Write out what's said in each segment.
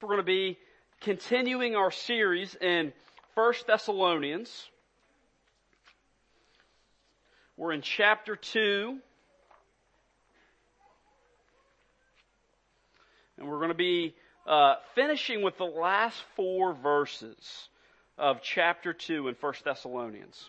We're going to be continuing our series in 1 Thessalonians. We're in chapter 2. And we're going to be finishing with the last 4 verses of chapter 2 in 1 Thessalonians.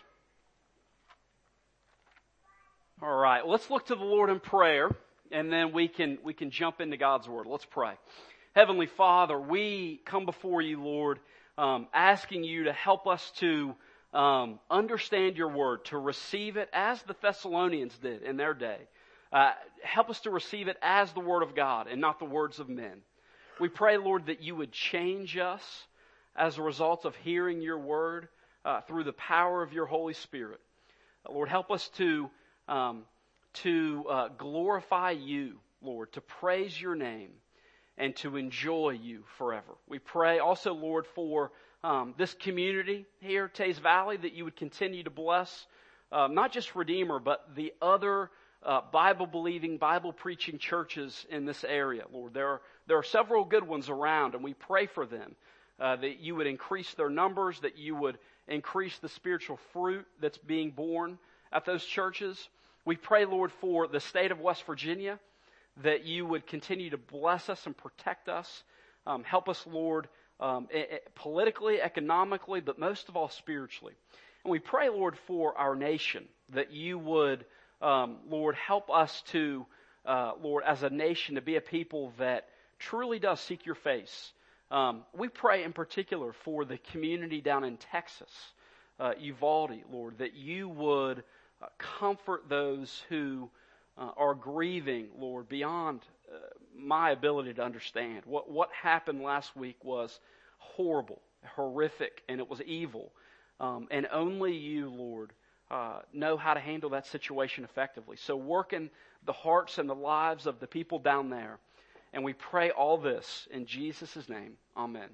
All right, let's look to the Lord in prayer, and then we can jump into God's Word. Let's pray. Heavenly Father, we come before you, Lord, asking you to help us to understand your Word, to receive it as the Thessalonians did in their day. Help us to receive it as the Word of God and not the words of men. We pray, Lord, that you would change us as a result of hearing your Word through the power of your Holy Spirit. Lord, help us to glorify you, Lord, to praise your name and to enjoy you forever. We pray also, Lord, for this community here, Taze Valley, that you would continue to bless not just Redeemer, but the other Bible-believing, Bible-preaching churches in this area, Lord. There are several good ones around, and we pray for them, that you would increase their numbers, that you would increase the spiritual fruit that's being born at those churches. We pray, Lord, for the state of West Virginia, that you would continue to bless us and protect us. Help us, Lord, politically, economically, but most of all spiritually. And we pray, Lord, for our nation, that you would, Lord, help us to, Lord, as a nation, to be a people that truly does seek your face. We pray in particular for the community down in Texas, Uvalde, Lord, that you would comfort those who are grieving, Lord, beyond my ability to understand. What happened last week was horrible, horrific, and it was evil. And only you, Lord, know how to handle that situation effectively. So work in the hearts and the lives of the people down there. And we pray all this in Jesus' name. Amen.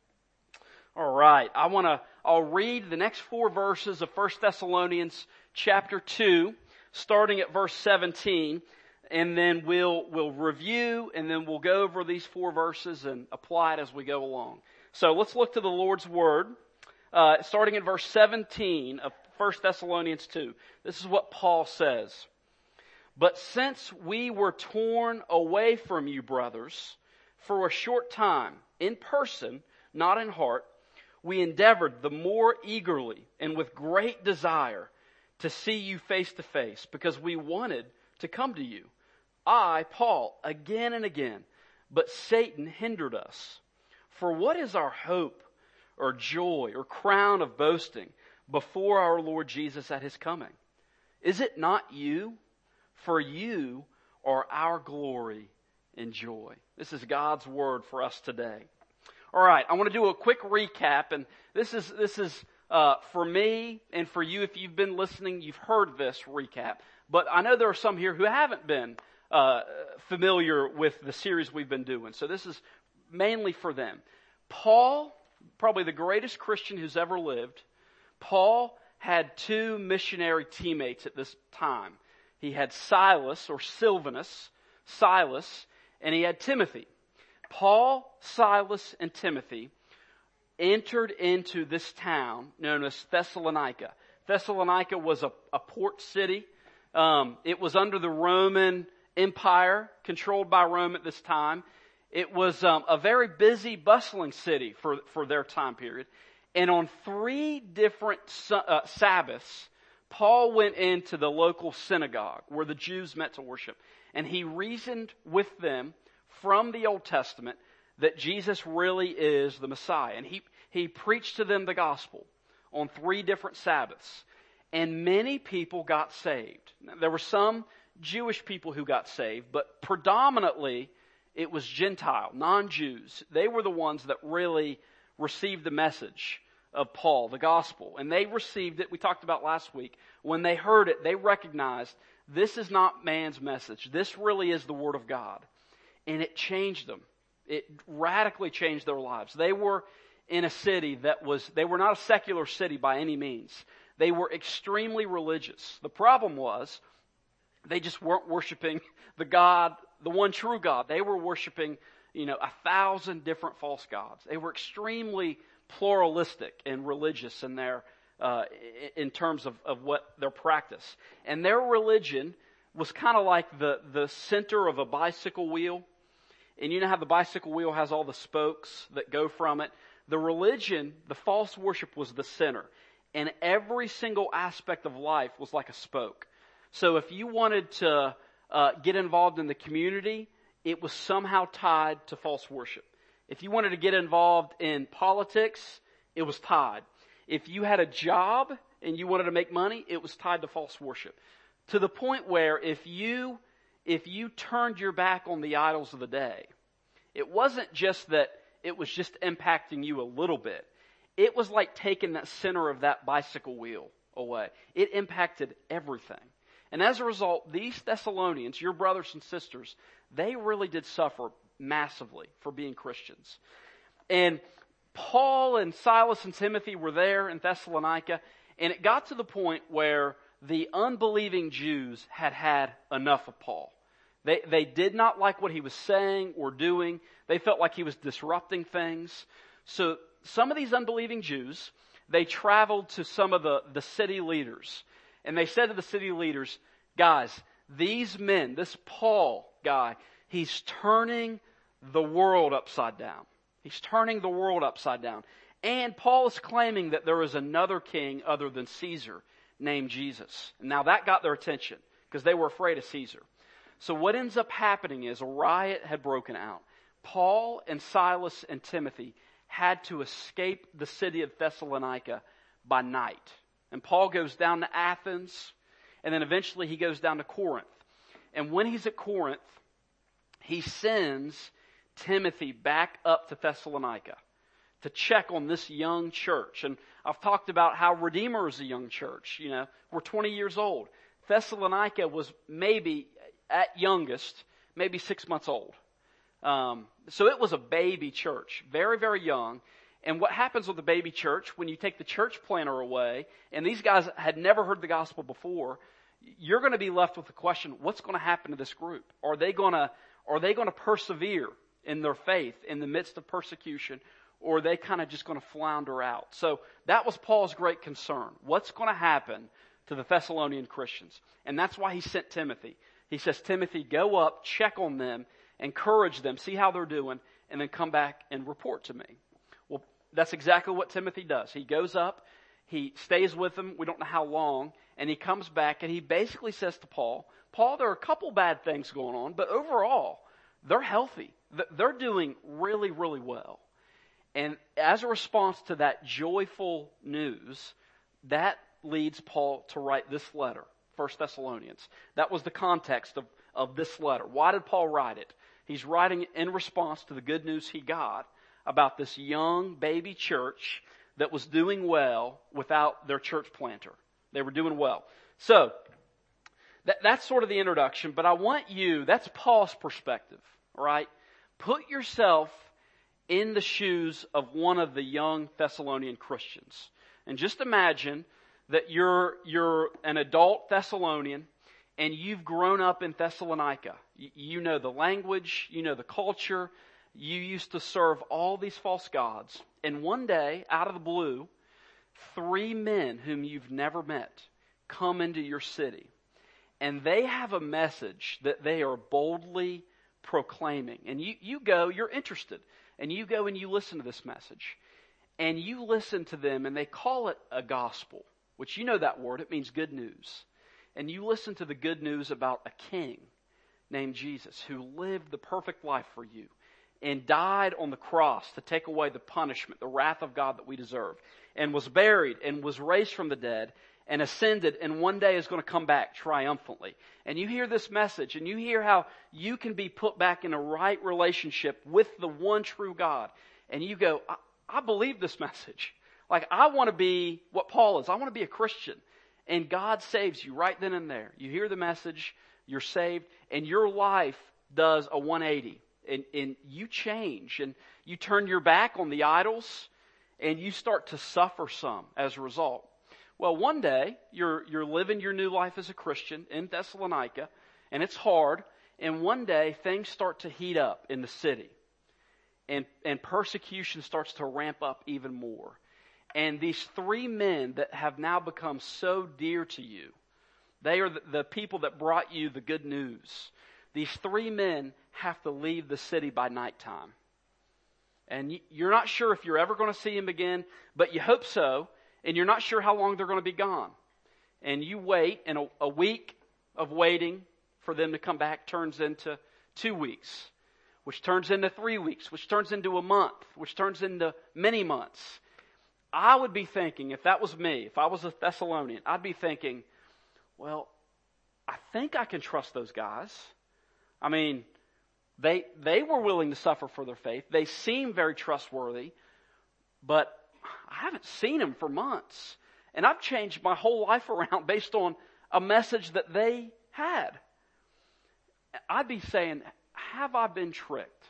All right. I'll read the next 4 verses of 1 Thessalonians chapter 2, starting at verse 17, and then we'll review, and then we'll go over these 4 verses and apply it as we go along. So let's look to the Lord's Word, starting at verse 17 of 1 Thessalonians 2. This is what Paul says. But since we were torn away from you, brothers, for a short time, in person, not in heart, we endeavored the more eagerly and with great desire to see you face to face, because we wanted to come to you. I, Paul, again and again, but Satan hindered us. For what is our hope or joy or crown of boasting before our Lord Jesus at His coming? Is it not you? For you are our glory and joy. This is God's word for us today. All right, I want to do a quick recap, and this is for me and for you. If you've been listening, you've heard this recap. But I know there are some here who haven't been familiar with the series we've been doing. So this is mainly for them. Paul, probably the greatest Christian who's ever lived, Paul had 2 missionary teammates at this time. He had Silas, or Silvanus, Silas, and he had Timothy. Paul, Silas, and Timothy entered into this town known as Thessalonica. Thessalonica was a port city. It was under the Roman Empire, controlled by Rome at this time. It was a very busy, bustling city for their time period. And on 3 different Sabbaths, Paul went into the local synagogue where the Jews met to worship. And he reasoned with them from the Old Testament that Jesus really is the Messiah. And he preached to them the gospel on 3 different Sabbaths. And many people got saved. Now, there were some Jewish people who got saved, but predominantly it was Gentile, non-Jews. They were the ones that really received the message of Paul, the gospel. And they received it, we talked about last week. When they heard it, they recognized this is not man's message. This really is the Word of God. And it changed them. It radically changed their lives. They were in a city they were not a secular city by any means. They were extremely religious. The problem was, they just weren't worshiping the God, the one true God. They were worshiping 1,000 different false gods. They were extremely pluralistic and religious in their, in terms of what their practice. And their religion was kind of like the center of a bicycle wheel. And you know how the bicycle wheel has all the spokes that go from it? The religion, the false worship, was the center. And every single aspect of life was like a spoke. So if you wanted to get involved in the community, it was somehow tied to false worship. If you wanted to get involved in politics, it was tied. If you had a job and you wanted to make money, it was tied to false worship. To the point where if you turned your back on the idols of the day, it wasn't just that it was just impacting you a little bit. It was like taking that center of that bicycle wheel away. It impacted everything. And as a result, these Thessalonians, your brothers and sisters, they really did suffer massively for being Christians. And Paul and Silas and Timothy were there in Thessalonica, and it got to the point where the unbelieving Jews had had enough of Paul. They did not like what he was saying or doing. They felt like he was disrupting things. So some of these unbelieving Jews, they traveled to some of the city leaders. And they said to the city leaders, guys, these men, this Paul guy, he's turning the world upside down. He's turning the world upside down. And Paul is claiming that there is another king other than Caesar named Jesus. And now that got their attention because they were afraid of Caesar. So what ends up happening is a riot had broken out. Paul and Silas and Timothy had to escape the city of Thessalonica by night. And Paul goes down to Athens, and then eventually he goes down to Corinth. And when he's at Corinth, he sends Timothy back up to Thessalonica to check on this young church. And I've talked about how Redeemer is a young church. We're 20 years old. Thessalonica was maybe, at youngest, maybe 6 months old. So it was a baby church, very, very young. And what happens with the baby church, when you take the church planter away, and these guys had never heard the gospel before, you're going to be left with the question, what's going to happen to this group? Are they going to persevere in their faith in the midst of persecution, or are they kind of just going to flounder out? So that was Paul's great concern. What's going to happen to the Thessalonian Christians? And that's why he sent Timothy. He says, Timothy, go up, check on them, encourage them, see how they're doing, and then come back and report to me. Well, that's exactly what Timothy does. He goes up, he stays with them, we don't know how long, and he comes back and he basically says to Paul, there are a couple bad things going on, but overall, they're healthy. They're doing really, really well. And as a response to that joyful news, that leads Paul to write this letter, 1 Thessalonians. That was the context of this letter. Why did Paul write it? He's writing in response to the good news he got about this young baby church that was doing well without their church planter. They were doing well. So, that's sort of the introduction, but I want that's Paul's perspective, right? Put yourself in the shoes of one of the young Thessalonian Christians. And just imagine that you're an adult Thessalonian and you've grown up in Thessalonica. You know the language, you know the culture, you used to serve all these false gods. And one day, out of the blue, 3 men whom you've never met come into your city. And they have a message that they are boldly proclaiming. And you're interested. And you go and you listen to this message. And you listen to them and they call it a gospel, which you know that word, it means good news. And you listen to the good news about a king named Jesus who lived the perfect life for you and died on the cross to take away the punishment, the wrath of God that we deserve, and was buried and was raised from the dead and ascended and one day is going to come back triumphantly. And you hear this message and you hear how you can be put back in a right relationship with the one true God. And you go, I believe this message. Like, I want to be what Paul is. I want to be a Christian. And God saves you right then and there. You hear the message, you're saved, and your life does a 180. And you change, and you turn your back on the idols, and you start to suffer some as a result. Well, one day, you're living your new life as a Christian in Thessalonica, and it's hard, and one day, things start to heat up in the city. and persecution starts to ramp up even more. And these three men that have now become so dear to you, they are the people that brought you the good news. These three men have to leave the city by nighttime. And you're not sure if you're ever going to see them again, but you hope so, and you're not sure how long they're going to be gone. And you wait, and a week of waiting for them to come back turns into 2 weeks, which turns into 3 weeks, which turns into a month, which turns into many months. I would be thinking, if that was me, if I was a Thessalonian, I'd be thinking, well, I think I can trust those guys. I mean, they were willing to suffer for their faith. They seem very trustworthy, but I haven't seen them for months. And I've changed my whole life around based on a message that they had. I'd be saying, have I been tricked?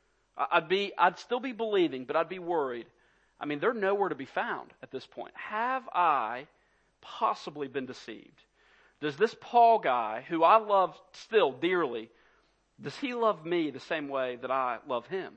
I'd still be believing, but I'd be worried. I mean, they're nowhere to be found at this point. Have I possibly been deceived? Does this Paul guy, who I love still dearly, does he love me the same way that I love him?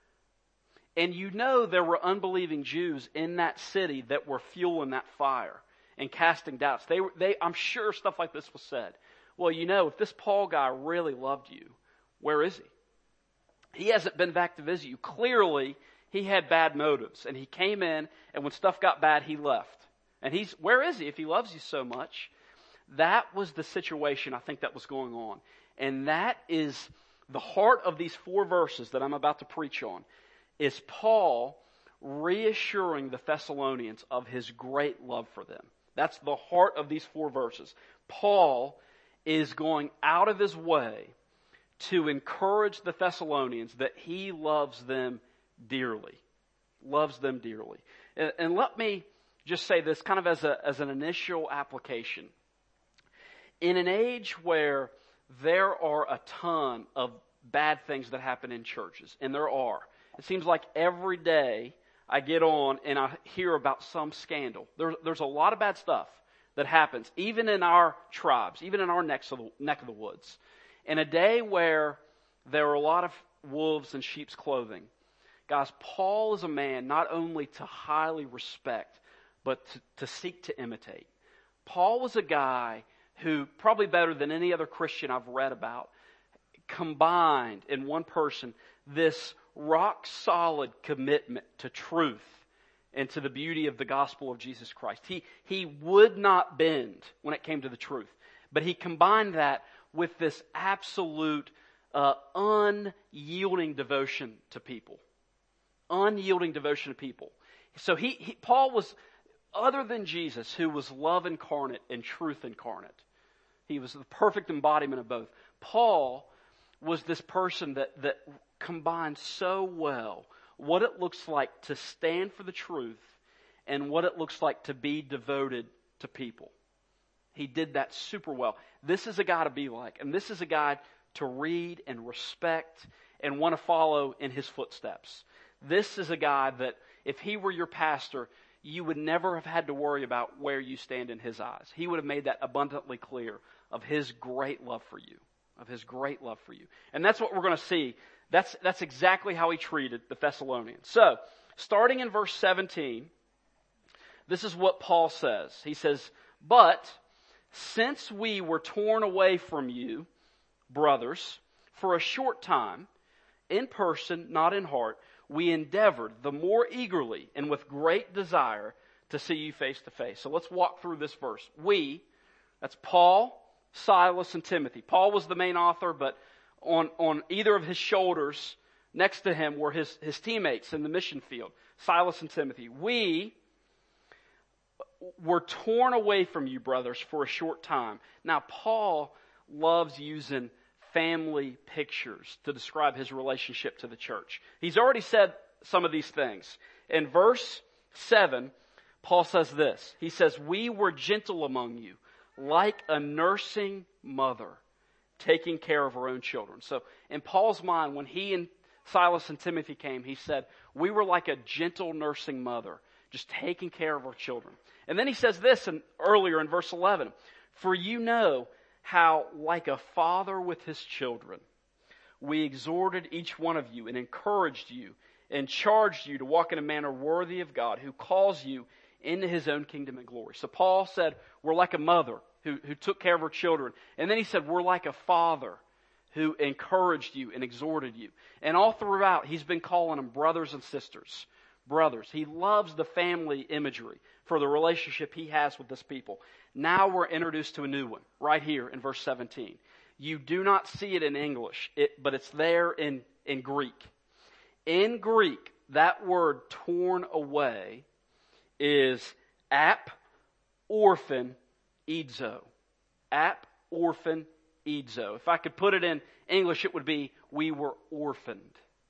And you know there were unbelieving Jews in that city that were fueling that fire and casting doubts. I'm sure stuff like this was said. Well, you know, if this Paul guy really loved you, where is he? He hasn't been back to visit you. Clearly, he had bad motives, and he came in, and when stuff got bad, he left. And where is he if he loves you so much? That was the situation I think that was going on. And that is the heart of these 4 verses that I'm about to preach on, is Paul reassuring the Thessalonians of his great love for them. That's the heart of these 4 verses. Paul is going out of his way to encourage the Thessalonians that he loves them dearly. Loves them dearly. And let me just say this kind of as an initial application. In an age where there are a ton of bad things that happen in churches, and there are. It seems like every day I get on and I hear about some scandal. There's a lot of bad stuff that happens, even in our tribes, even in our neck of the woods. In a day where there are a lot of wolves in sheep's clothing, guys, Paul is a man not only to highly respect, but to seek to imitate. Paul was a guy who, probably better than any other Christian I've read about, combined in one person this rock-solid commitment to truth and to the beauty of the gospel of Jesus Christ. He would not bend when it came to the truth, but he combined that with this absolute unyielding devotion to people. Unyielding devotion to people. So Paul was, other than Jesus, who was love incarnate and truth incarnate. He was the perfect embodiment of both. Paul was this person that combined so well what it looks like to stand for the truth and what it looks like to be devoted to people. He did that super well. This is a guy to be like, and this is a guy to read and respect and want to follow in his footsteps. This is a guy that if he were your pastor, you would never have had to worry about where you stand in his eyes. He would have made that abundantly clear of his great love for you. Of his great love for you. And that's what we're going to see. That's exactly how he treated the Thessalonians. So, starting in verse 17, this is what Paul says. He says, "But since we were torn away from you, brothers, for a short time, in person, not in heart, we endeavored the more eagerly and with great desire to see you face to face." So let's walk through this verse. We, that's Paul, Silas, and Timothy. Paul was the main author, but on either of his shoulders next to him were his teammates in the mission field, Silas and Timothy. We were torn away from you, brothers, for a short time. Now, Paul loves using family pictures to describe his relationship to the church. He's already said some of these things. In verse 7, Paul says this. He says, "We were gentle among you, like a nursing mother, taking care of her own children." So in Paul's mind, when he and Silas and Timothy came, he said, we were like a gentle nursing mother, just taking care of our children. And then he says this earlier in verse 11, "For you know how, like a father with his children, we exhorted each one of you and encouraged you and charged you to walk in a manner worthy of God, who calls you into his own kingdom and glory. So Paul said, we're like a mother who took care of her children. And then he said, we're like a father who encouraged you and exhorted you. And all throughout, he's been calling them brothers and sisters. Brothers. He loves the family imagery for the relationship he has with this people. Now we're introduced to a new one, right here in verse 17. You do not see it in English, but it's there in Greek. In Greek, that word torn away is ap, orphan, idzo. Ap, orphan, idzo. If I could put it in English, it would be, we were orphaned.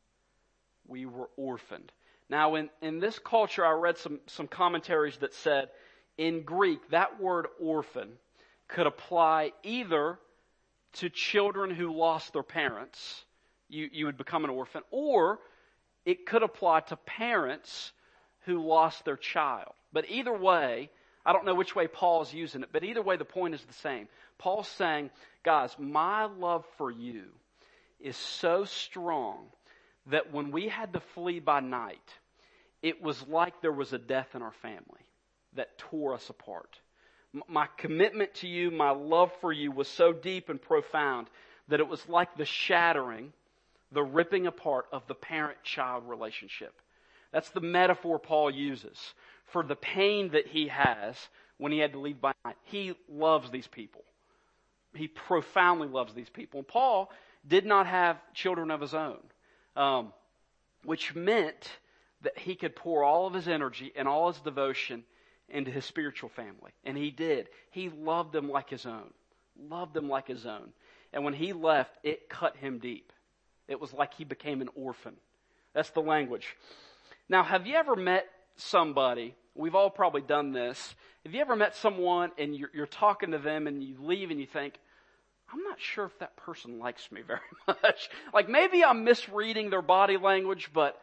We were orphaned. Now, in this culture, I read some commentaries that said, in Greek, that word orphan could apply either to children who lost their parents, you would become an orphan, or it could apply to parents who lost their child. But either way, I don't know which way Paul's using it, but either way, the point is the same. Paul's saying, guys, my love for you is so strong that when we had to flee by night, it was like there was a death in our family that tore us apart. My commitment to you, my love for you was so deep and profound that it was like the shattering, the ripping apart of the parent-child relationship. That's the metaphor Paul uses for the pain that he has when he had to leave by night. He loves these people. He profoundly loves these people. And Paul did not have children of his own, which meant that he could pour all of his energy and all his devotion into his spiritual family. And he did. He loved them like his own. Loved them like his own. And when he left, it cut him deep. It was like he became an orphan. That's the language. Now, have you ever met somebody? We've all probably done this. Have you ever met someone and you're talking to them and you leave and you think, I'm not sure if that person likes me very much. Like maybe I'm misreading their body language, but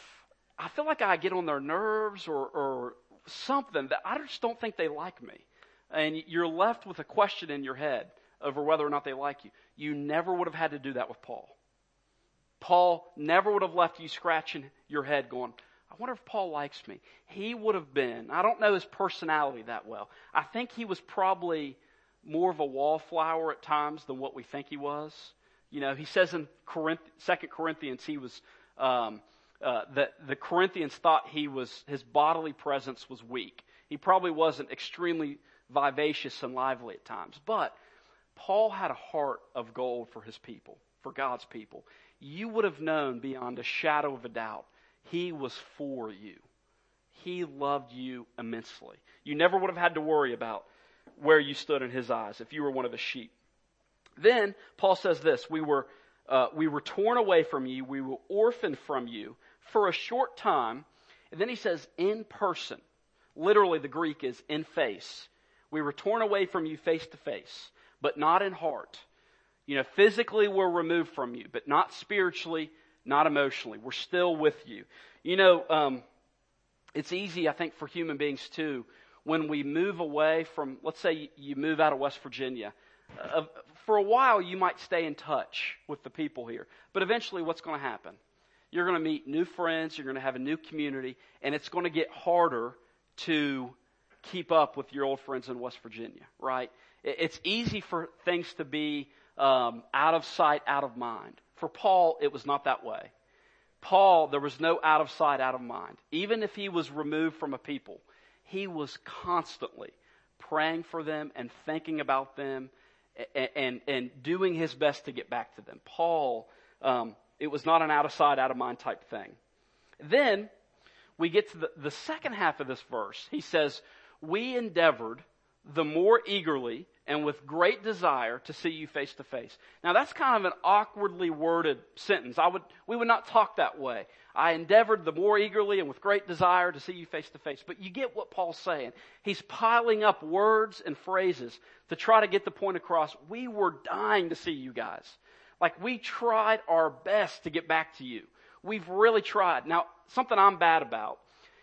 I feel like I get on their nerves or something that I just don't think they like me. And you're left with a question in your head over whether or not they like you. You never would have had to do that with Paul. Paul never would have left you scratching your head going, I wonder if Paul likes me. He would have been, I don't know his personality that well. I think he was probably more of a wallflower at times than what we think he was. You know, he says in 2 Corinthians he was, that the Corinthians thought his bodily presence was weak. He probably wasn't extremely vivacious and lively at times. But Paul had a heart of gold for his people, for God's people. You would have known beyond a shadow of a doubt, he was for you. He loved you immensely. You never would have had to worry about where you stood in his eyes if you were one of his sheep. Then Paul says this, we were torn away from you, we were orphaned from you for a short time. And then he says, in person. Literally the Greek is in face. We were torn away from you face to face, but not in heart. You know, physically we're removed from you, but not spiritually, not emotionally. We're still with you. You know, it's easy, I think, for human beings too, when we move away from, let's say you move out of West Virginia. For a while you might stay in touch with the people here, but eventually what's going to happen? You're going to meet new friends, you're going to have a new community, and it's going to get harder to keep up with your old friends in West Virginia, right? It's easy for things to be out of sight, out of mind. For Paul, it was not that way. Paul, there was no out of sight, out of mind. Even if he was removed from a people, he was constantly praying for them and thinking about them and doing his best to get back to them. Paul, it was not an out of sight, out of mind type thing. Then we get to the second half of this verse. He says, we endeavored the more eagerly and with great desire to see you face to face. Now that's kind of an awkwardly worded sentence. We would not talk that way. I endeavored the more eagerly and with great desire to see you face to face. But you get what Paul's saying. He's piling up words and phrases to try to get the point across. We were dying to see you guys. Like we tried our best to get back to you. We've really tried. Now, something I'm bad about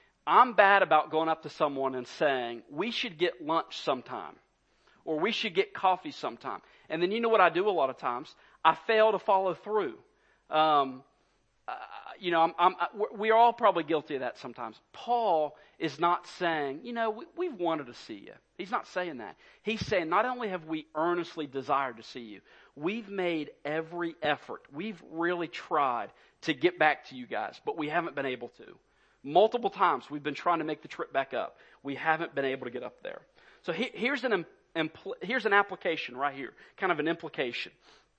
going up to someone and saying, we should get lunch sometime. Or we should get coffee sometime. And then you know what I do a lot of times? I fail to follow through. we're all probably guilty of that sometimes. Paul is not saying, we've wanted to see you. He's not saying that. He's saying not only have we earnestly desired to see you, we've made every effort. We've really tried to get back to you guys, but we haven't been able to. Multiple times we've been trying to make the trip back up. We haven't been able to get up there. So here's an application right here, kind of an implication.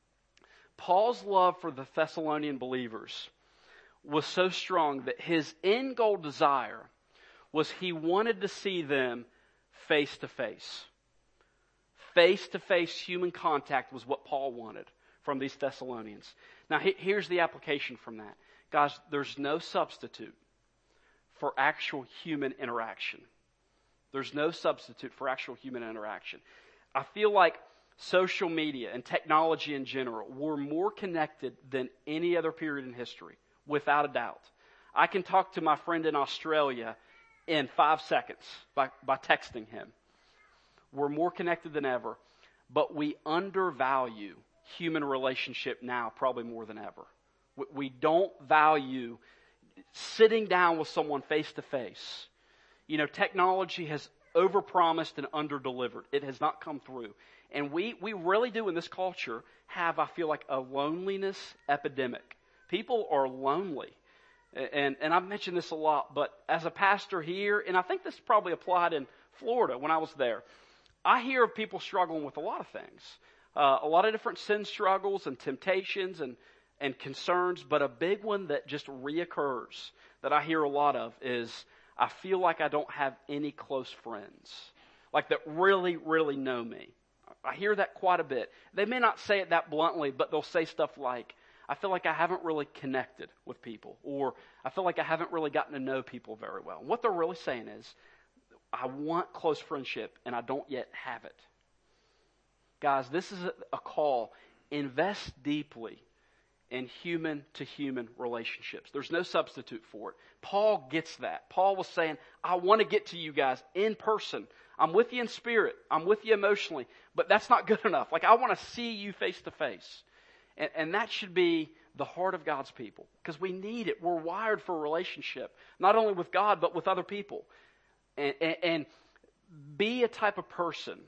Paul's love for the Thessalonian believers was so strong that his end goal desire was he wanted to see them face to face. Face to face human contact was what Paul wanted from these Thessalonians. Now here's the application from that. Guys, there's no substitute for actual human interaction. There's no substitute for actual human interaction. I feel like social media and technology in general, we're more connected than any other period in history, without a doubt. I can talk to my friend in Australia in 5 seconds by texting him. We're more connected than ever, but we undervalue human relationship now probably more than ever. We don't value sitting down with someone face to face. Technology has overpromised and underdelivered. It has not come through. And we really do in this culture have, I feel like, a loneliness epidemic. People are lonely. And I've mentioned this a lot, but as a pastor here, and I think this probably applied in Florida when I was there, I hear of people struggling with a lot of things. A lot of different sin struggles and temptations and concerns, but a big one that just reoccurs that I hear a lot of is, I feel like I don't have any close friends, like that really, really know me. I hear that quite a bit. They may not say it that bluntly, but they'll say stuff like, I feel like I haven't really connected with people, or I feel like I haven't really gotten to know people very well. What they're really saying is, I want close friendship and I don't yet have it. Guys, this is a call. Invest deeply in human-to-human relationships. There's no substitute for it. Paul gets that. Paul was saying, I want to get to you guys in person. I'm with you in spirit. I'm with you emotionally. But that's not good enough. Like, I want to see you face to face. And that should be the heart of God's people. Because we need it. We're wired for a relationship. Not only with God, but with other people. And be a type of person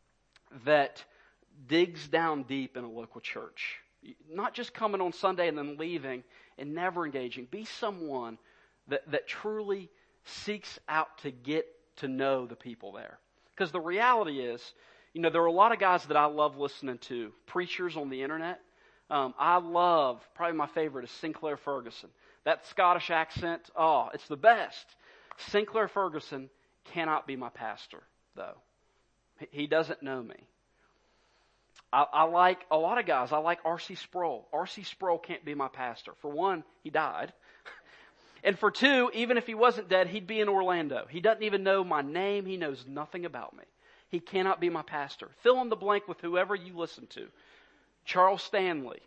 that digs down deep in a local church. Not just coming on Sunday and then leaving and never engaging. Be someone that truly seeks out to get to know the people there. Because the reality is, there are a lot of guys that I love listening to. Preachers on the internet. I love, probably my favorite is Sinclair Ferguson. That Scottish accent, it's the best. Sinclair Ferguson cannot be my pastor, though. He doesn't know me. I like a lot of guys. I like R.C. Sproul. R.C. Sproul can't be my pastor. For one, he died. And for two, even if he wasn't dead, he'd be in Orlando. He doesn't even know my name. He knows nothing about me. He cannot be my pastor. Fill in the blank with whoever you listen to. Charles Stanley,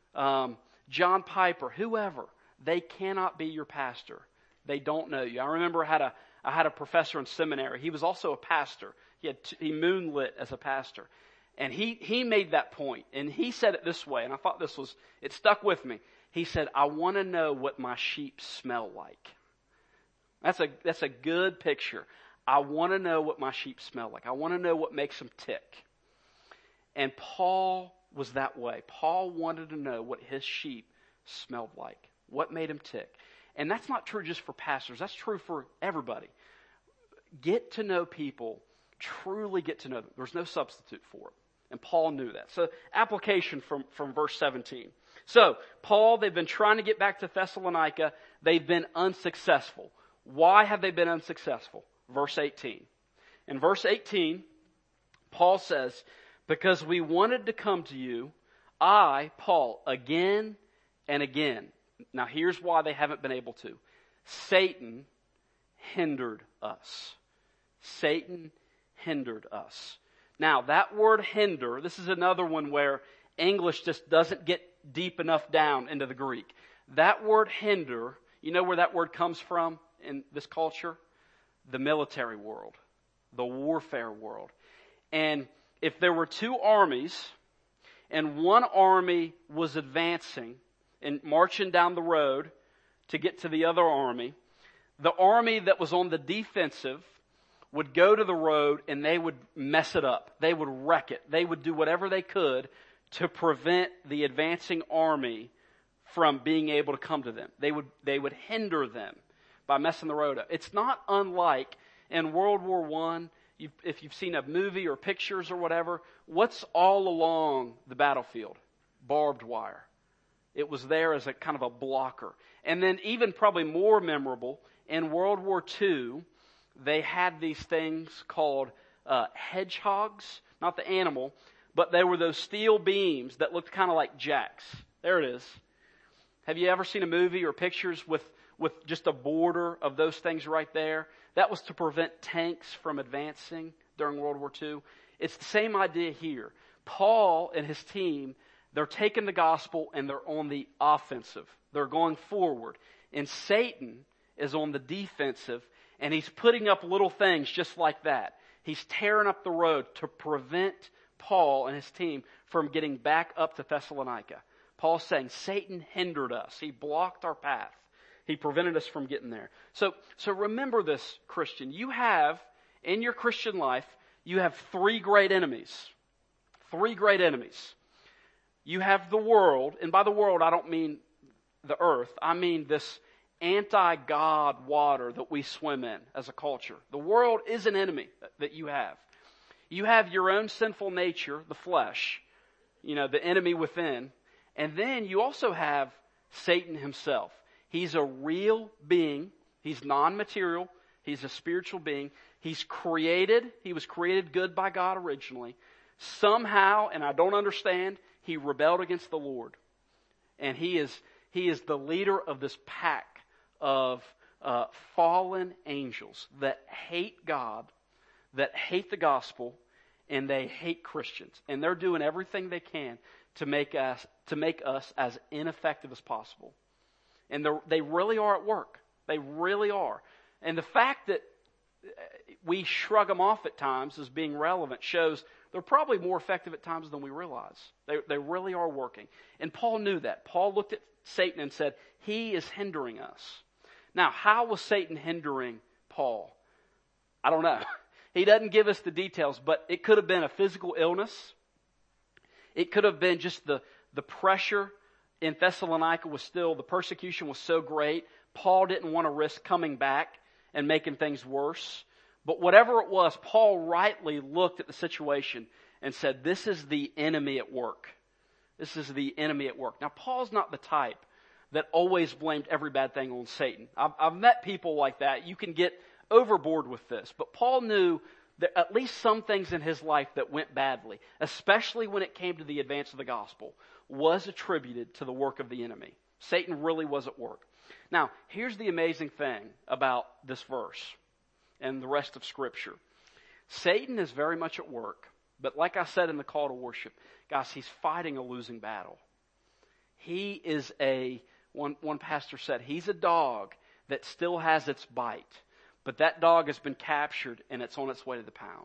John Piper, whoever. They cannot be your pastor. They don't know you. I remember I had a professor in seminary. He was also a pastor. He moonlit as a pastor. And he made that point. And he said it this way, and I thought it stuck with me. He said, I want to know what my sheep smell like. That's a good picture. I want to know what my sheep smell like. I want to know what makes them tick. And Paul was that way. Paul wanted to know what his sheep smelled like. What made him tick. And that's not true just for pastors. That's true for everybody. Get to know people. Truly get to know them. There's no substitute for it. And Paul knew that. So application from verse 17. So Paul, they've been trying to get back to Thessalonica. They've been unsuccessful. Why have they been unsuccessful? Verse 18. In verse 18, Paul says, because we wanted to come to you, I, Paul, again and again. Now here's why they haven't been able to. Satan hindered us. Satan hindered us. Now, that word hinder, this is another one where English just doesn't get deep enough down into the Greek. That word hinder, you know where that word comes from in this culture? The military world, the warfare world. And if there were two armies, and one army was advancing, and marching down the road to get to the other army. The army that was on the defensive would go to the road and they would mess it up. They would wreck it. They would do whatever they could to prevent the advancing army from being able to come to them. They would hinder them by messing the road up. It's not unlike in World War I, if you've seen a movie or pictures or whatever, what's all along the battlefield? Barbed wire. It was there as a kind of a blocker. And then even probably more memorable, in World War II, they had these things called hedgehogs, not the animal, but they were those steel beams that looked kind of like jacks. There it is. Have you ever seen a movie or pictures with just a border of those things right there? That was to prevent tanks from advancing during World War II. It's the same idea here. Paul and his team, they're taking the gospel and they're on the offensive. They're going forward. And Satan is on the defensive, and he's putting up little things just like that. He's tearing up the road to prevent Paul and his team from getting back up to Thessalonica. Paul's saying Satan hindered us. He blocked our path. He prevented us from getting there. So remember this, Christian. You have, in your Christian life, you have three great enemies. Three great enemies. You have the world, and by the world I don't mean the earth. I mean this anti-God water that we swim in as a culture. The world is an enemy that you have. You have your own sinful nature, the flesh, the enemy within. And then you also have Satan himself. He's a real being. He's non-material. He's a spiritual being. He was created good by God originally. Somehow, and I don't understand, he rebelled against the Lord. And he is the leader of this pack of fallen angels that hate God, that hate the gospel, and they hate Christians. And they're doing everything they can to make us as ineffective as possible. And they really are at work. They really are. And the fact that we shrug them off at times as being relevant shows they're probably more effective at times than we realize. They really are working. And Paul knew that. Paul looked at Satan and said, he is hindering us. Now, how was Satan hindering Paul? I don't know. He doesn't give us the details, but it could have been a physical illness. It could have been just the pressure in Thessalonica the persecution was so great, Paul didn't want to risk coming back and making things worse. But whatever it was, Paul rightly looked at the situation and said, this is the enemy at work. This is the enemy at work. Now, Paul's not the type that always blamed every bad thing on Satan. I've met people like that. You can get overboard with this. But Paul knew that at least some things in his life that went badly, especially when it came to the advance of the gospel, was attributed to the work of the enemy. Satan really was at work. Now, here's the amazing thing about this verse and the rest of Scripture. Satan is very much at work, but like I said in the call to worship, guys, he's fighting a losing battle. He is one pastor said, he's a dog that still has its bite, but that dog has been captured and it's on its way to the pound.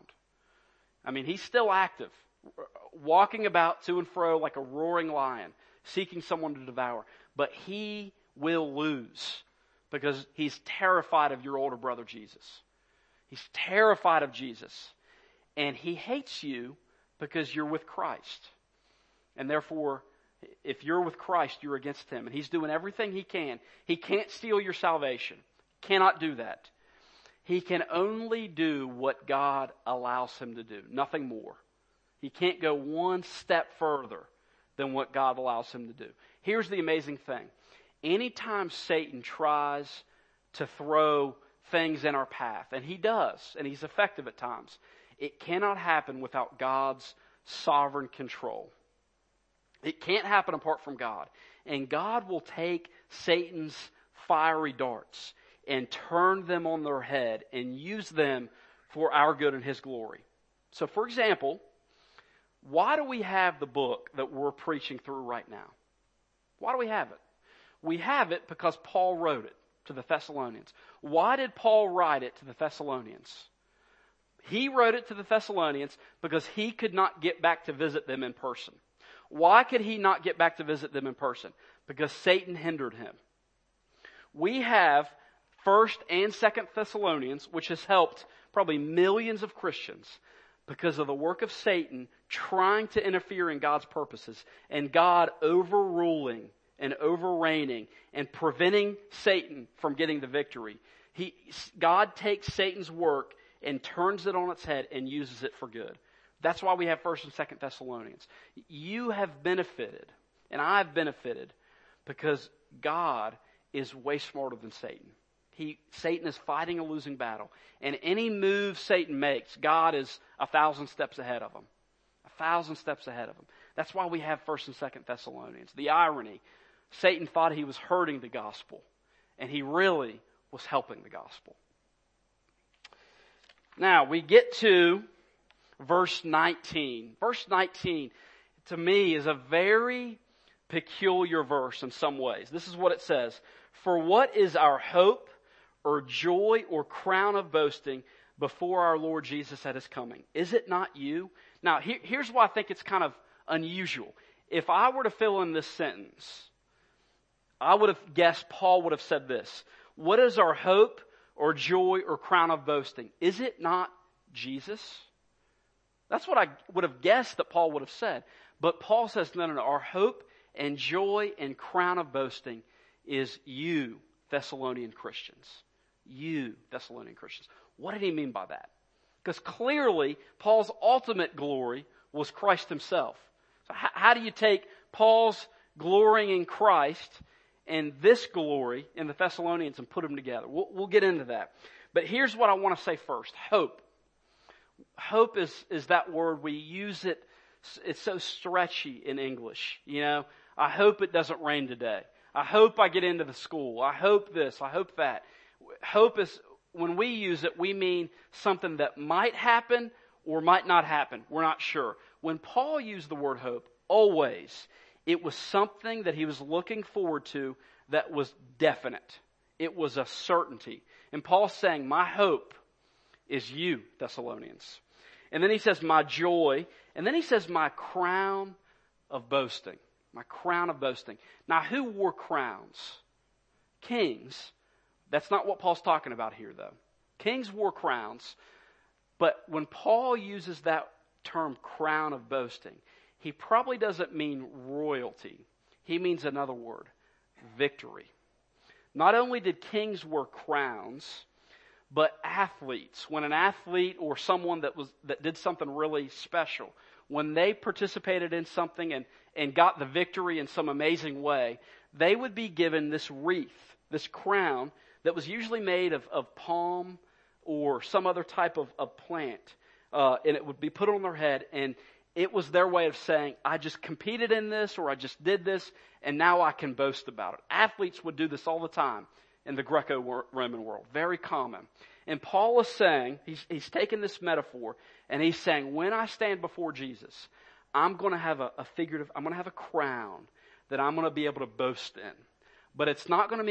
I mean, he's still active, walking about to and fro like a roaring lion, seeking someone to devour. But he will lose because he's terrified of your older brother Jesus. He's terrified of Jesus. And he hates you because you're with Christ. And therefore, if you're with Christ, you're against him. And he's doing everything he can. He can't steal your salvation. Cannot do that. He can only do what God allows him to do. Nothing more. He can't go one step further than what God allows him to do. Here's the amazing thing. Anytime Satan tries to throw things in our path, and he does, and he's effective at times, it cannot happen without God's sovereign control. It can't happen apart from God. And God will take Satan's fiery darts and turn them on their head and use them for our good and his glory. So, for example, why do we have the book that we're preaching through right now? Why do we have it? We have it because Paul wrote it to the Thessalonians. Why did Paul write it to the Thessalonians? He wrote it to the Thessalonians because he could not get back to visit them in person. Why could he not get back to visit them in person? because Satan hindered him. We have 1st and 2nd Thessalonians, which has helped probably millions of Christians because of the work of Satan trying to interfere in God's purposes and God overruling and overreigning and preventing Satan from getting the victory. God takes Satan's work and turns it on its head and uses it for good. That's why we have 1st and 2nd Thessalonians. You have benefited, and I've benefited, because God is way smarter than Satan. Satan is fighting a losing battle. And any move Satan makes, God is 1,000 steps ahead of him. 1,000 steps ahead of him. That's why we have 1st and 2nd Thessalonians. The irony, Satan thought he was hurting the gospel, and he really was helping the gospel. Now, we get to verse 19. Verse 19, to me, is a very peculiar verse in some ways. This is what it says. For what is our hope or joy or crown of boasting before our Lord Jesus at his coming? Is it not you? Now, here's why I think it's kind of unusual. If I were to fill in this sentence, I would have guessed Paul would have said this. What is our hope or joy or crown of boasting? Is it not Jesus? That's what I would have guessed that Paul would have said. But Paul says, no. Our hope and joy and crown of boasting is you, Thessalonian Christians. You, Thessalonian Christians. What did he mean by that? Because clearly, Paul's ultimate glory was Christ himself. So how do you take Paul's glorying in Christ and this glory in the Thessalonians and put them together? We'll get into that. But here's what I want to say first. Hope. Hope is that word. We use it. It's so stretchy in English. You know, I hope it doesn't rain today. I hope I get into the school. I hope this. I hope that. Hope is, when we use it, we mean something that might happen or might not happen. We're not sure. When Paul used the word hope, always, it was something that he was looking forward to that was definite. It was a certainty. And Paul's saying, my hope is you, Thessalonians. And then he says, my joy. And then he says, my crown of boasting. My crown of boasting. Now, who wore crowns? Kings. That's not what Paul's talking about here, though. Kings wore crowns. But when Paul uses that term, crown of boasting, he probably doesn't mean royalty. He means another word, victory. Not only did kings wear crowns, but athletes. When an athlete or someone that did something really special, when they participated in something and got the victory in some amazing way, they would be given this wreath, this crown that was usually made of palm or some other type of plant. And it would be put on their head, and it was their way of saying, I just competed in this, or I just did this, and now I can boast about it. Athletes would do this all the time in the Greco-Roman world. Very common. And Paul is saying, he's taken this metaphor, and he's saying, when I stand before Jesus, I'm going to have I'm going to have a crown that I'm going to be able to boast in. But it's not going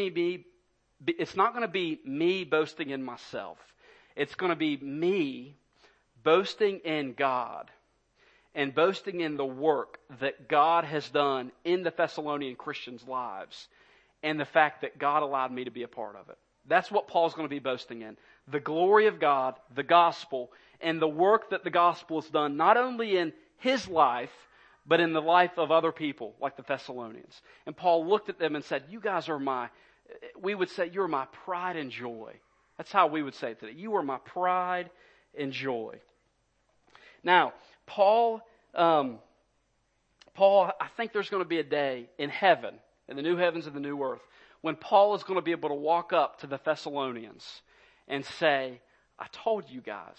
to be me boasting in myself. It's going to be me boasting in God and boasting in the work that God has done in the Thessalonian Christians' lives and the fact that God allowed me to be a part of it. That's what Paul's going to be boasting in. The glory of God, the gospel, and the work that the gospel has done not only in his life, but in the life of other people like the Thessalonians. And Paul looked at them and said, you guys are we would say, you're my pride and joy. That's how we would say it today. You are my pride and joy. Now, Paul, I think there's going to be a day in heaven, in the new heavens and the new earth, when Paul is going to be able to walk up to the Thessalonians and say, I told you guys.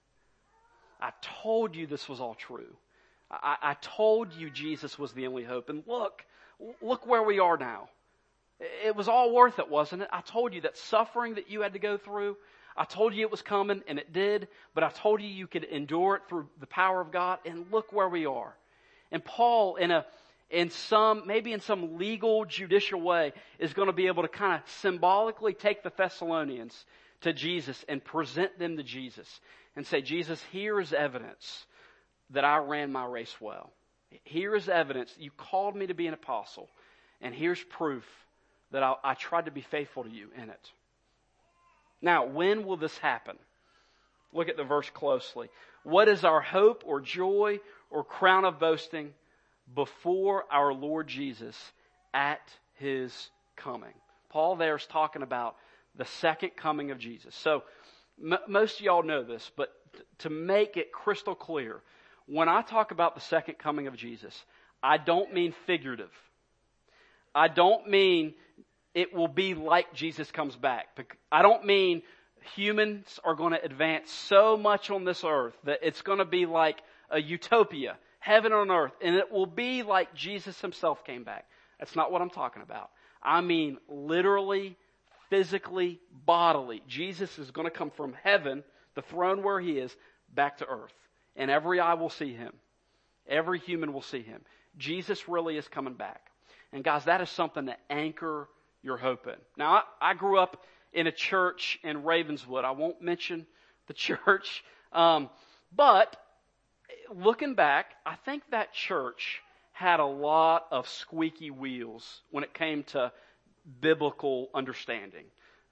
I told you this was all true. I told you Jesus was the only hope. And look where we are now. It was all worth it, wasn't it? I told you that suffering that you had to go through, I told you it was coming, and it did, but I told you could endure it through the power of God, and look where we are. And Paul, maybe in some legal, judicial way, is going to be able to kind of symbolically take the Thessalonians to Jesus and present them to Jesus and say, Jesus, here is evidence that I ran my race well. Here is evidence. You called me to be an apostle. And here's proof that I tried to be faithful to you in it. Now, when will this happen? Look at the verse closely. What is our hope or joy or crown of boasting before our Lord Jesus at His coming? Paul there is talking about the second coming of Jesus. So, most of y'all know this, but to make it crystal clear, when I talk about the second coming of Jesus, I don't mean figurative. I don't mean it will be like Jesus comes back. I don't mean humans are going to advance so much on this earth that it's going to be like a utopia, heaven on earth, and it will be like Jesus Himself came back. That's not what I'm talking about. I mean literally, physically, bodily. Jesus is going to come from heaven, the throne where He is, back to earth. And every eye will see Him. Every human will see Him. Jesus really is coming back. And guys, that is something to anchor your hope in. Now, I grew up in a church in Ravenswood. I won't mention the church. But looking back, I think that church had a lot of squeaky wheels when it came to biblical understanding.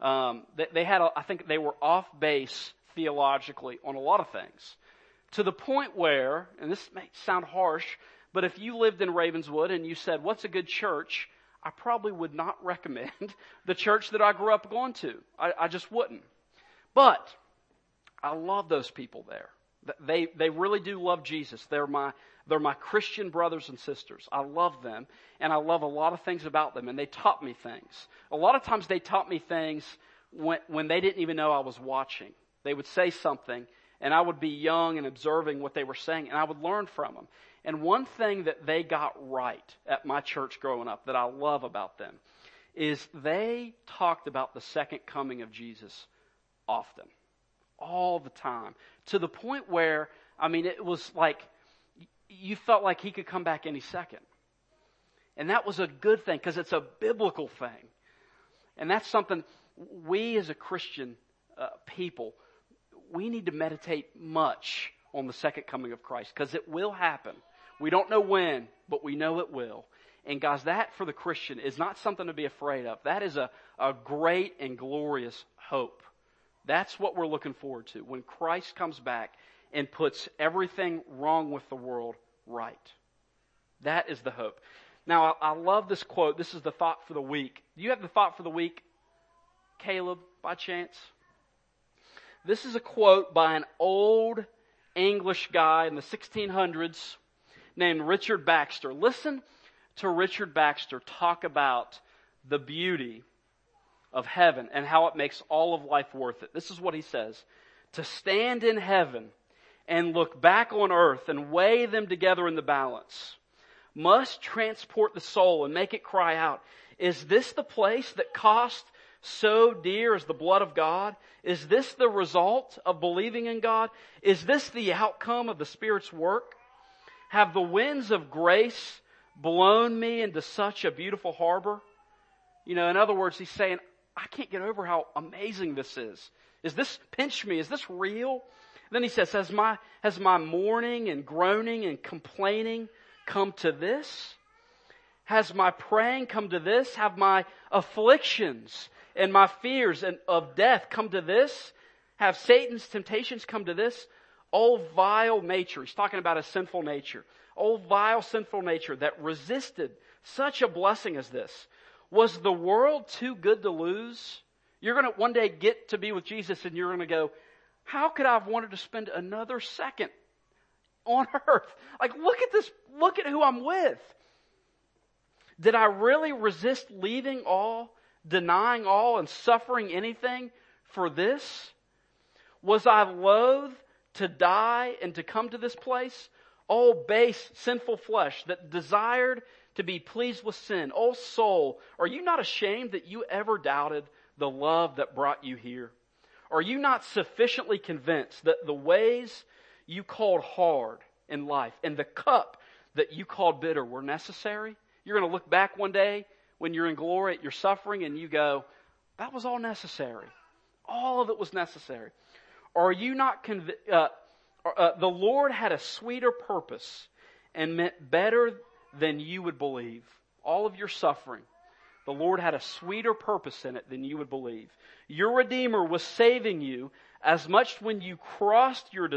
I think they were off base theologically on a lot of things. To the point where, and this may sound harsh, but if you lived in Ravenswood and you said, what's a good church? I probably would not recommend the church that I grew up going to. I just wouldn't. But I love those people there. They really do love Jesus. They're my Christian brothers and sisters. I love them, and I love a lot of things about them, and they taught me things. A lot of times they taught me things when they didn't even know I was watching. They would say something, and I would be young and observing what they were saying, and I would learn from them. And one thing that they got right at my church growing up that I love about them is they talked about the second coming of Jesus often, all the time, to the point where, I mean, it was like you felt like He could come back any second. And that was a good thing because it's a biblical thing. And that's something we as a Christian people, we need to meditate much on the second coming of Christ because it will happen. We don't know when, but we know it will. And guys, that for the Christian is not something to be afraid of. That is a great and glorious hope. That's what we're looking forward to when Christ comes back and puts everything wrong with the world right. That is the hope. Now, I love this quote. This is the thought for the week. Do you have the thought for the week, Caleb, by chance? This is a quote by an old English guy in the 1600s named Richard Baxter. Listen to Richard Baxter talk about the beauty of heaven and how it makes all of life worth it. This is what he says. To stand in heaven and look back on earth and weigh them together in the balance must transport the soul and make it cry out, is this the place that cost so dear as the blood of God? Is this the result of believing in God? Is this the outcome of the Spirit's work? Have the winds of grace blown me into such a beautiful harbor? You know, in other words, he's saying, I can't get over how amazing this is. Is this, pinch me, is this real? Then he says, has my mourning and groaning and complaining come to this? Has my praying come to this? Have my afflictions and my fears of death come to this? Have Satan's temptations come to this? Oh, vile nature. He's talking about a sinful nature. Oh, vile sinful nature that resisted such a blessing as this. Was the world too good to lose? You're going to one day get to be with Jesus and you're going to go, how could I have wanted to spend another second on earth? Like, look at this. Look at who I'm with. Did I really resist leaving all, denying all, and suffering anything for this? Was I loath to die and to come to this place? Oh, base, sinful flesh that desired to be pleased with sin. Oh, soul, are you not ashamed that you ever doubted the love that brought you here? Are you not sufficiently convinced that the ways you called hard in life and the cup that you called bitter were necessary? You're going to look back one day when you're in glory at your suffering and you go, that was all necessary. All of it was necessary. Are you not convinced? The Lord had a sweeter purpose and meant better than you would believe. all of your suffering, the Lord had a sweeter purpose in it than you would believe. Your Redeemer was saving you as much when He crossed your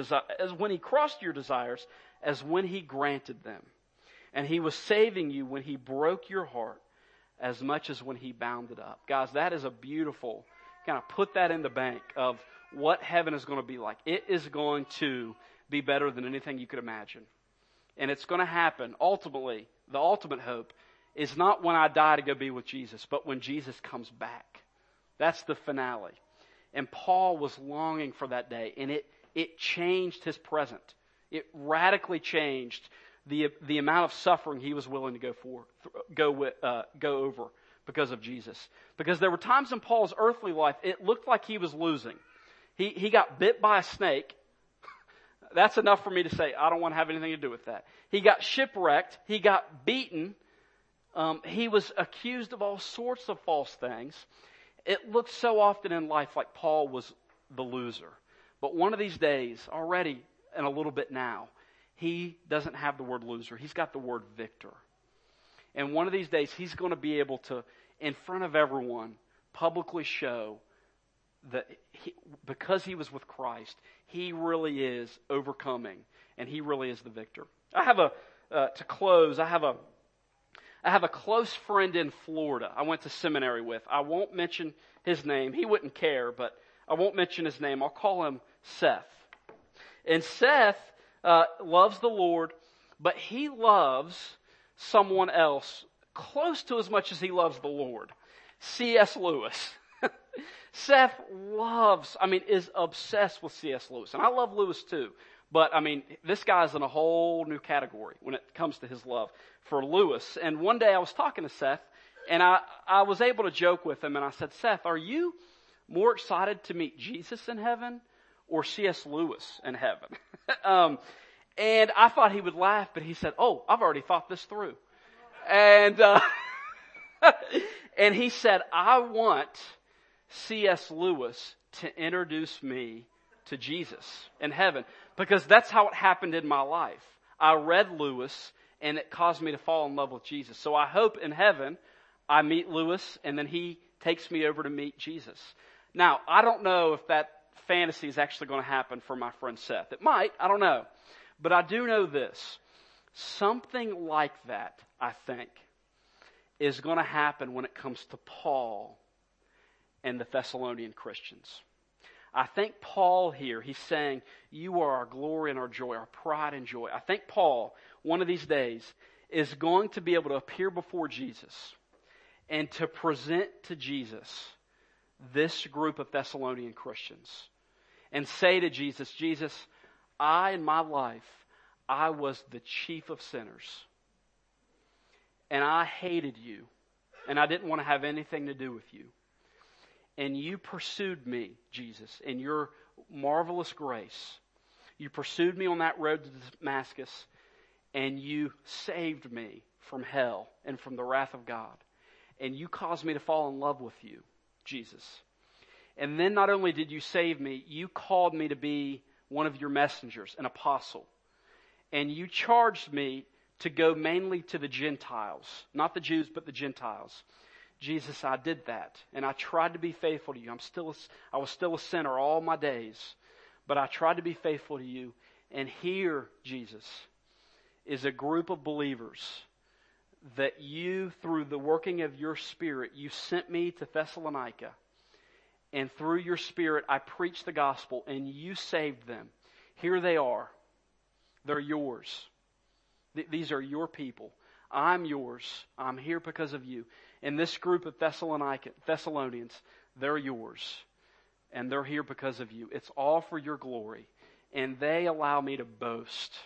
desires as when He granted them. And He was saving you when He broke your heart as much as when He bound it up. Guys, that is a beautiful, kind of put that in the bank of what heaven is going to be like. It is going to be better than anything you could imagine. And it's going to happen. Ultimately, the ultimate hope is not when I die to go be with Jesus, but when Jesus comes back. That's the finale. And Paul was longing for that day, and it changed his present. It radically changed the amount of suffering he was willing to go over because of Jesus. Because there were times in Paul's earthly life, it looked like he was losing. He got bit by a snake. That's enough for me to say, I don't want to have anything to do with that. He got shipwrecked. He got beaten. He was accused of all sorts of false things. It looked so often in life like Paul was the loser. But one of these days, already and a little bit now, he doesn't have the word loser. He's got the word victor. And one of these days, he's going to be able to, in front of everyone, publicly show that because he was with Christ, he really is overcoming, and he really is the victor. To close, I have a close friend in Florida I went to seminary with. I won't mention his name. He wouldn't care, but I won't mention his name. I'll call him Seth. And Seth loves the Lord, but he loves someone else close to as much as he loves the Lord. C.S. Lewis. Seth is obsessed with C.S. Lewis. And I love Lewis too. But, this guy's in a whole new category when it comes to his love for Lewis. And one day I was talking to Seth, and I was able to joke with him, and I said, Seth, are you more excited to meet Jesus in heaven or C.S. Lewis in heaven? And I thought he would laugh, but he said, oh, I've already thought this through. And, and he said, I want C.S. Lewis to introduce me to Jesus in heaven, because that's how it happened in my life. I read Lewis, and it caused me to fall in love with Jesus. So I hope in heaven I meet Lewis, and then he takes me over to meet Jesus. Now, I don't know if that fantasy is actually going to happen for my friend Seth. It might, I don't know. But I do know this. Something like that, I think, is going to happen when it comes to Paul and the Thessalonian Christians. I think Paul here, he's saying, you are our glory and our joy, our pride and joy. I think Paul, one of these days, is going to be able to appear before Jesus and to present to Jesus this group of Thessalonian Christians and say to Jesus, Jesus, in my life, I was the chief of sinners. And I hated you. And I didn't want to have anything to do with you. And you pursued me, Jesus, in your marvelous grace. You pursued me on that road to Damascus, and you saved me from hell and from the wrath of God. And you caused me to fall in love with you, Jesus. And then not only did you save me, you called me to be one of your messengers, an apostle. And you charged me to go mainly to the Gentiles, not the Jews, but the Gentiles. Jesus, I did that, and I tried to be faithful to you. I was still a sinner all my days, but I tried to be faithful to you. And here, Jesus, is a group of believers that you, through the working of your Spirit, you sent me to Thessalonica, and through your Spirit, I preached the gospel, and you saved them. Here they are. They're yours. These are your people. I'm yours. I'm here because of you. And this group of Thessalonians, they're yours. And they're here because of you. It's all for your glory. And they allow me to boast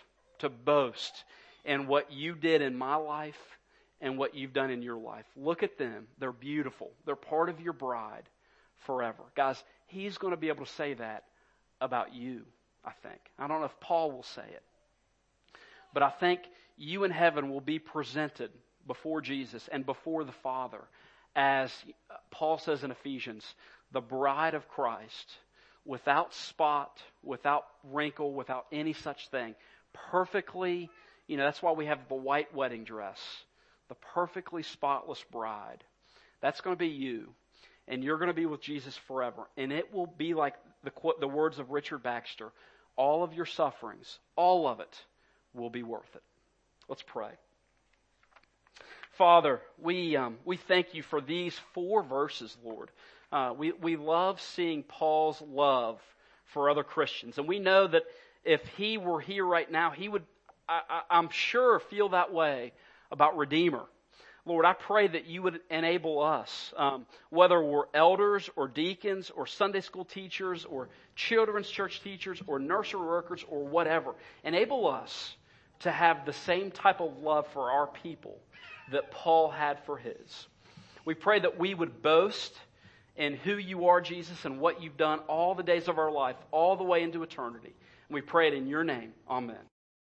in what you did in my life and what you've done in your life. Look at them. They're beautiful. They're part of your bride forever. Guys, he's going to be able to say that about you, I think. I don't know if Paul will say it. But I think you in heaven will be presented before Jesus and before the Father as Paul says in Ephesians, the bride of Christ, without spot, without wrinkle, without any such thing. Perfectly, that's why we have the white wedding dress. the perfectly spotless bride. That's going to be you. And you're going to be with Jesus forever. And it will be like the words of Richard Baxter. All of your sufferings, all of it, will be worth it. Let's pray. Father, we thank you for these 4 verses, Lord. We love seeing Paul's love for other Christians. And we know that if he were here right now, he would, I'm sure, feel that way about Redeemer. Lord, I pray that you would enable us, whether we're elders or deacons or Sunday school teachers or children's church teachers or nursery workers or whatever. Enable us to have the same type of love for our people that Paul had for his. We pray that we would boast in who you are, Jesus, and what you've done all the days of our life, all the way into eternity. And we pray it in your name. Amen.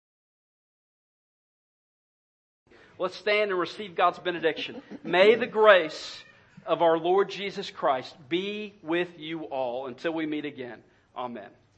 Let's stand and receive God's benediction. May the grace of our Lord Jesus Christ be with you all until we meet again. Amen.